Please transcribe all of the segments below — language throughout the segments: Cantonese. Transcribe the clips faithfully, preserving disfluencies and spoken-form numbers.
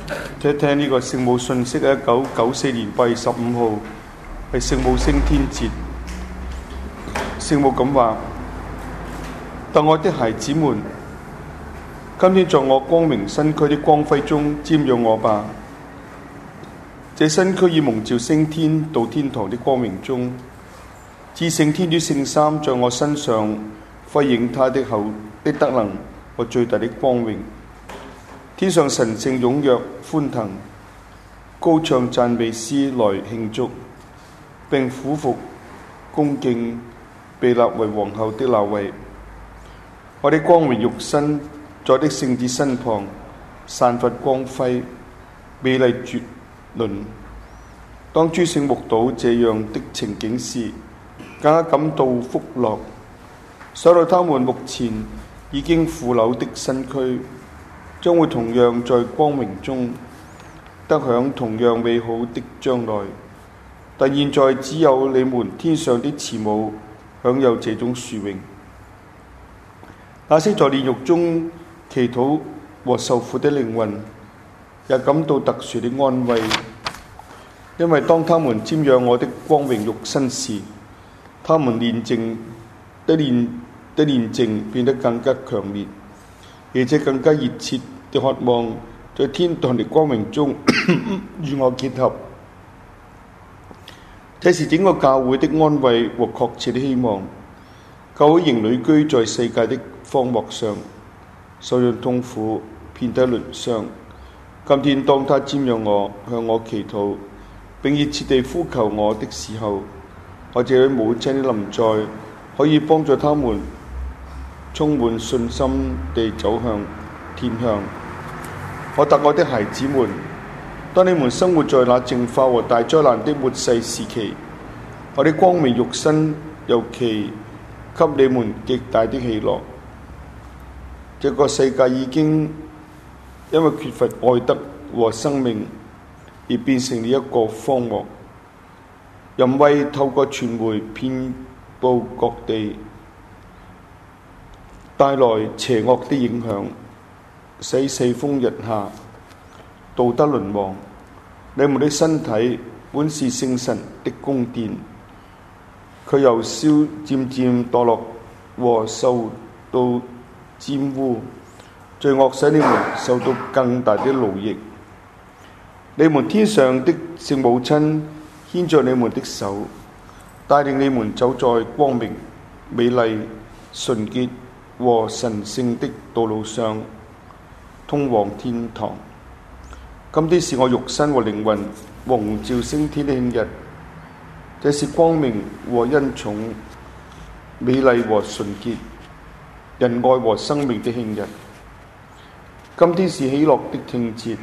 聽聽呢個聖母信息，一九九四年八月十五號係聖母升天節。聖母咁話：特愛的孩子們，今天在我光明身軀的光輝中瞻仰我吧。這身軀已蒙召升天到天堂的光明中，至聖天主聖三在我身上輝映他的後的德能和最大的光榮。天上神聖踴躍歡騰，高唱讚美詩來慶祝，並俯伏恭敬被立為皇后的那位。我的光榮肉身在的聖子身旁散發光輝，美麗絕倫。當諸聖目睹這樣的情景時，更加感到福樂。想到他們目前已經腐朽的身軀，將會同樣在光明中得享同樣美好的將來，但現在只有你們天上的慈母享有這種殊榮。那些在煉獄中祈禱和受苦的靈魂也感到特殊的安慰，因為當他們瞻仰我的光榮肉身時，他們煉淨的煉的煉淨變得更加強烈，而且更加熱切的渴望在天堂的光榮中與我結合。這是整個教會的安慰和確切的希望。教會仍旅居在世界的荒漠上，受盡痛苦，遍體鱗傷。今天當他瞻仰我，向我祈禱，並熱切地呼求我的時候，我這位母親的臨在可以幫助他們充滿信心地走向天鄉。我特愛的孩子們，當你們生活在那淨化和大災難的末世時期，我的光明肉身尤其給你們極大的喜樂。這個世界已經因為缺乏愛德和生命而變成了一個荒漠，淫穢透過傳媒遍佈各地，帶來邪惡的影響，使世風日下，道德淪亡。你們的身體本是聖神的宮殿，卻由燒漸漸墮落和受到沾污，罪惡使你們受到更大的奴役。你們天上的聖母親牽着你們的手，帶領你們走在光明、美麗、純潔和神聖的道路上，通往天堂。今天是我肉身和靈魂蒙召升天的慶日，這是光明和恩寵、美麗和純潔、仁愛和生命的慶日。今天是喜樂的慶節，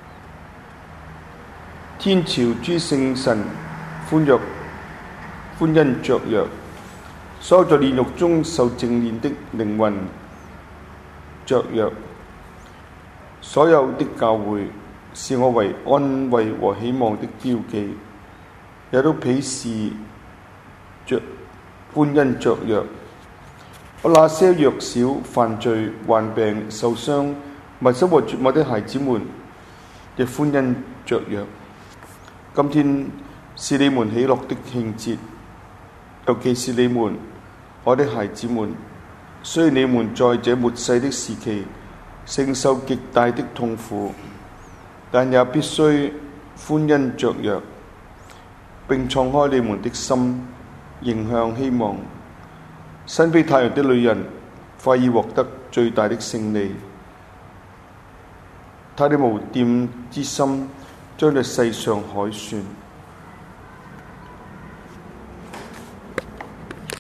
天朝諸聖神歡躍歡欣雀躍，所有在煉獄中受淨煉的靈魂雀躍。所有的教會視我為安慰和希望的標記，也都鄙視着歡欣雀躍。我那些弱小、犯罪、患病、受傷、迷失和絕望的孩子們亦歡欣雀躍。今天是你們喜樂的慶節，尤其是你們，我的孩子們。雖然你們在這末世的時期承受極大的痛苦，但也必須歡欣雀躍，並敞開你們的心，迎向希望。身披太陽的女人快已獲得最大的勝利，她的無玷之心將在世上凱旋。